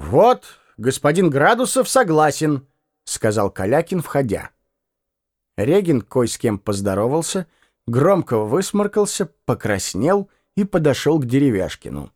«Вот, господин Градусов согласен», — сказал Калякин, входя. Регин кой с кем поздоровался, громко высморкался, покраснел и подошел к Деревяшкину.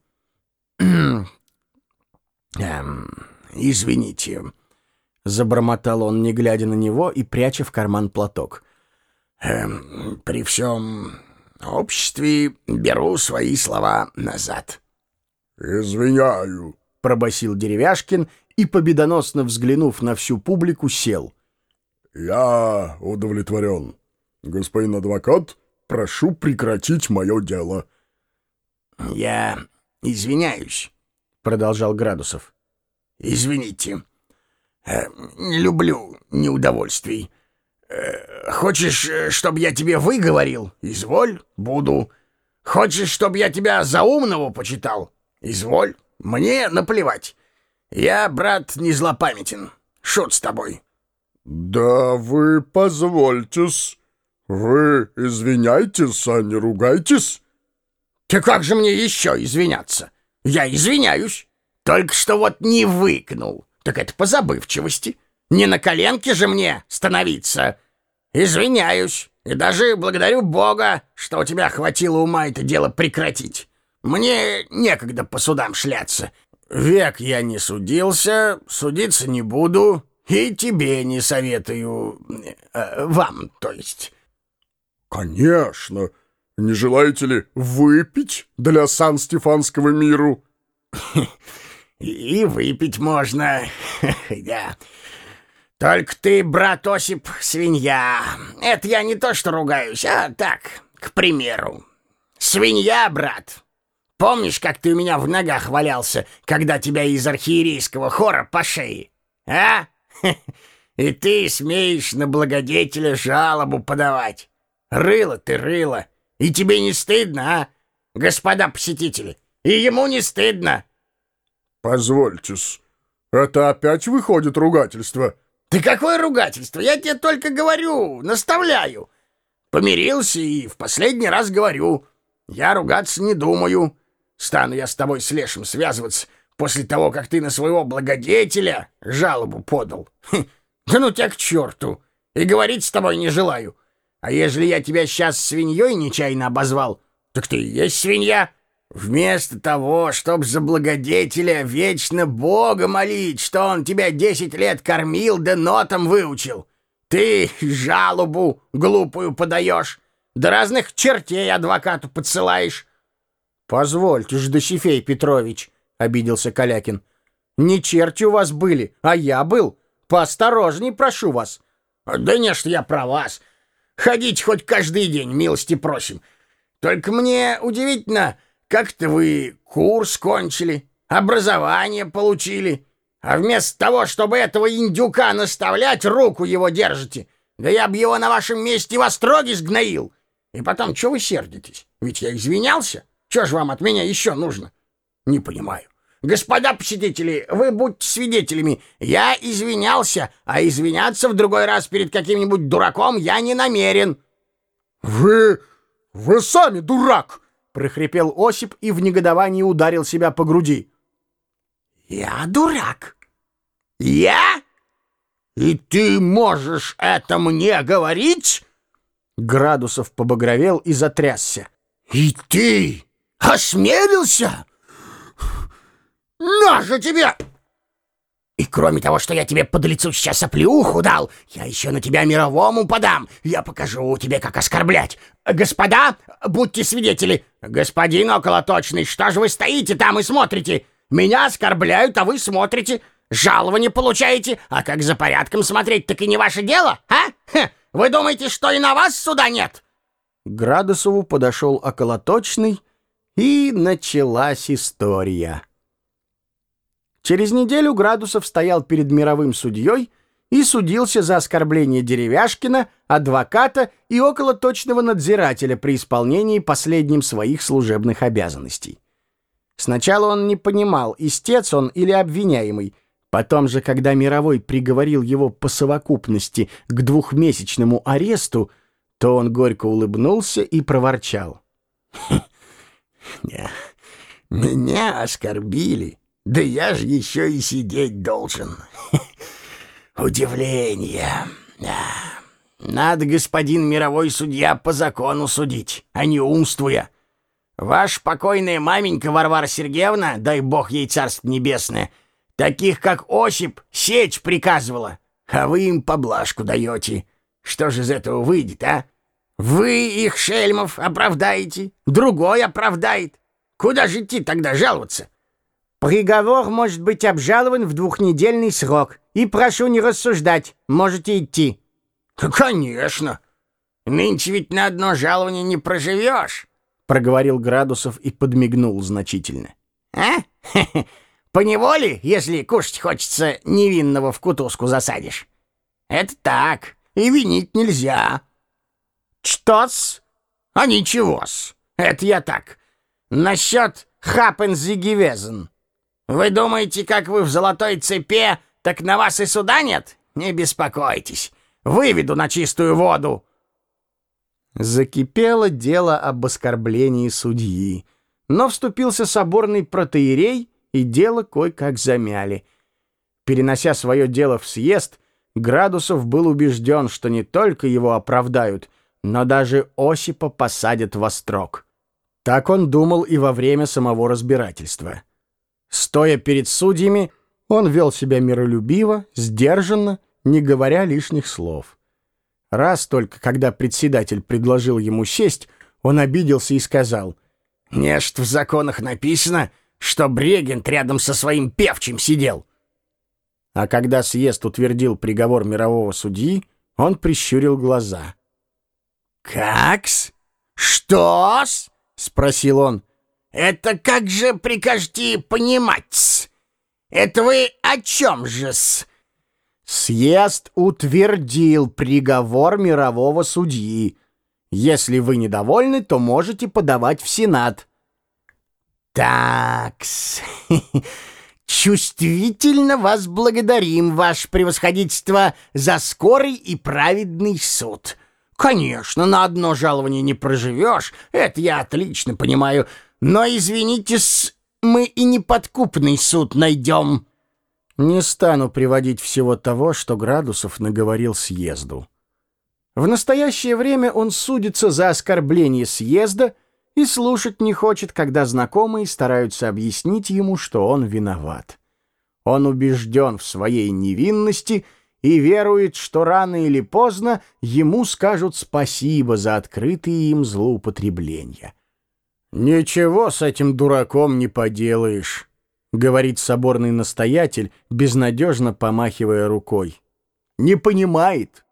«Извините», — забормотал он, не глядя на него и пряча в карман платок. «При всем обществе беру свои слова назад». «Извиняю», — пробасил Деревяшкин и, победоносно взглянув на всю публику, сел. «Я удовлетворен. Господин адвокат, прошу прекратить мое дело». «Я извиняюсь», — продолжал Градусов. «Извините. Не люблю неудовольствий. Хочешь, чтобы я тебе выговорил? Изволь, буду. Хочешь, чтобы я тебя за умного почитал? Изволь, мне наплевать. Я, брат, не злопамятен. Шут с тобой». «Да вы позвольтесь. Вы извиняйтесь, а не ругайтесь». «Ты как же мне еще извиняться? Я извиняюсь. Только что вот не выкнул. Так это по забывчивости. Не на коленке же мне становиться. Извиняюсь. И даже благодарю Бога, что у тебя хватило ума это дело прекратить. Мне некогда по судам шляться. Век я не судился, судиться не буду, и тебе не советую. Вам, то есть». «Конечно. Не желаете ли выпить для Сан-Стефанского миру?» «И выпить можно, да. Только ты, брат Осип, свинья. Это я не то что ругаюсь, а так, к примеру. Свинья, брат. Помнишь, как ты у меня в ногах валялся, когда тебя из архиерейского хора по шее? А? И ты смеешь на благодетеля жалобу подавать. Рыло ты, рыло. И тебе не стыдно, а, господа посетители? И ему не стыдно». «Позвольтесь, это опять выходит ругательство?» «Да какое ругательство? Я тебе только говорю, наставляю. Помирился и в последний раз говорю. Я ругаться не думаю. Стану я с тобой с лешим связываться после того, как ты на своего благодетеля жалобу подал. Да ну тебя к черту! И говорить с тобой не желаю. А ежели я тебя сейчас свиньей нечаянно обозвал, так ты и есть свинья. Вместо того, чтоб за благодетеля вечно Бога молить, что он тебя 10 лет кормил да нотам выучил, ты жалобу глупую подаешь, да разных чертей адвокату подсылаешь». «Позвольте ж, Досифей Петрович», — обиделся Калякин. «Не черти у вас были, а я был. Поосторожней прошу вас». «Да не, что я про вас. Ходите хоть каждый день, милости просим. Только мне удивительно, как-то вы курс кончили, образование получили, а вместо того, чтобы этого индюка наставлять, руку его держите. Да я б его на вашем месте в остроге сгноил. И потом, что вы сердитесь? Ведь я извинялся. Что ж вам от меня еще нужно? Не понимаю. Господа посетители, вы будьте свидетелями. Я извинялся, а извиняться в другой раз перед каким-нибудь дураком я не намерен». «Вы сами дурак!» — прохрипел Осип и в негодовании ударил себя по груди. «Я дурак? Я? И ты можешь это мне говорить?» Градусов побагровел и затрясся. «И ты осмелился? На же тебе! И кроме того, что я тебе под лицу сейчас оплеуху дал, я еще на тебя мировому подам. Я покажу тебе, как оскорблять. Господа, будьте свидетели. Господин околоточный, что же вы стоите там и смотрите? Меня оскорбляют, а вы смотрите. Жалование получаете, а как за порядком смотреть, так и не ваше дело, а? Вы думаете, что и на вас суда нет?» К Градусову подошел околоточный, и началась история. Через неделю Градусов стоял перед мировым судьей и судился за оскорбление Деревяшкина, адвоката и околоточного надзирателя при исполнении последним своих служебных обязанностей. Сначала он не понимал, истец он или обвиняемый. Потом же, когда мировой приговорил его по совокупности к 2-месячному аресту, то он горько улыбнулся и проворчал. «Меня оскорбили. Да я же еще и сидеть должен. Удивление. Надо, господин мировой судья, по закону судить, а не умствуя. Ваша покойная маменька Варвара Сергеевна, дай бог ей царство небесное, таких, как Осип, сечь приказывала, а вы им поблажку даете. Что же из этого выйдет, а? Вы их, шельмов, оправдаете, другой оправдает. Куда же идти тогда жаловаться? Приговор может быть обжалован в 2-недельный срок. И прошу не рассуждать, можете идти. Конечно. Нынче ведь на одно жалование не проживешь, проговорил Градусов и подмигнул значительно. А? Поневоле, если кушать хочется, невинного в кутузку засадишь. Это так, и винить нельзя. Что-с? А ничего-с. Это я так. Насчет хапен-зигевезен. Вы думаете, как вы в золотой цепи, так на вас и суда нет? Не беспокойтесь. Выведу на чистую воду. Закипело дело об оскорблении судьи. Но вступился соборный протоиерей, и дело кое-как замяли. Перенося свое дело в съезд, Градусов был убежден, что не только его оправдают, но даже Осипа посадят во строк. Так он думал и во время самого разбирательства. Стоя перед судьями, он вел себя миролюбиво, сдержанно, не говоря лишних слов. Раз только, когда председатель предложил ему сесть, он обиделся и сказал: «Не ж в законах написано, что регент рядом со своим певчим сидел». А когда съезд утвердил приговор мирового судьи, он прищурил глаза. «Как-с? Что-с?» — спросил он. «Это как же прикажете понимать-с? Это вы о чем же-с?» Съезд утвердил приговор мирового судьи. Если вы недовольны, то можете подавать в Сенат. «Так-с, чувствительно вас благодарим, ваше превосходительство, за скорый и праведный суд. Конечно, на одно жалование не проживешь, это я отлично понимаю, но, извините-с, мы и неподкупный суд найдем». Не стану приводить всего того, что Градусов наговорил съезду. В настоящее время он судится за оскорбление съезда и слушать не хочет, когда знакомые стараются объяснить ему, что он виноват. Он убежден в своей невинности и верует, что рано или поздно ему скажут спасибо за открытые им злоупотребления. «Ничего с этим дураком не поделаешь», — говорит соборный настоятель, безнадежно помахивая рукой. «Не понимает.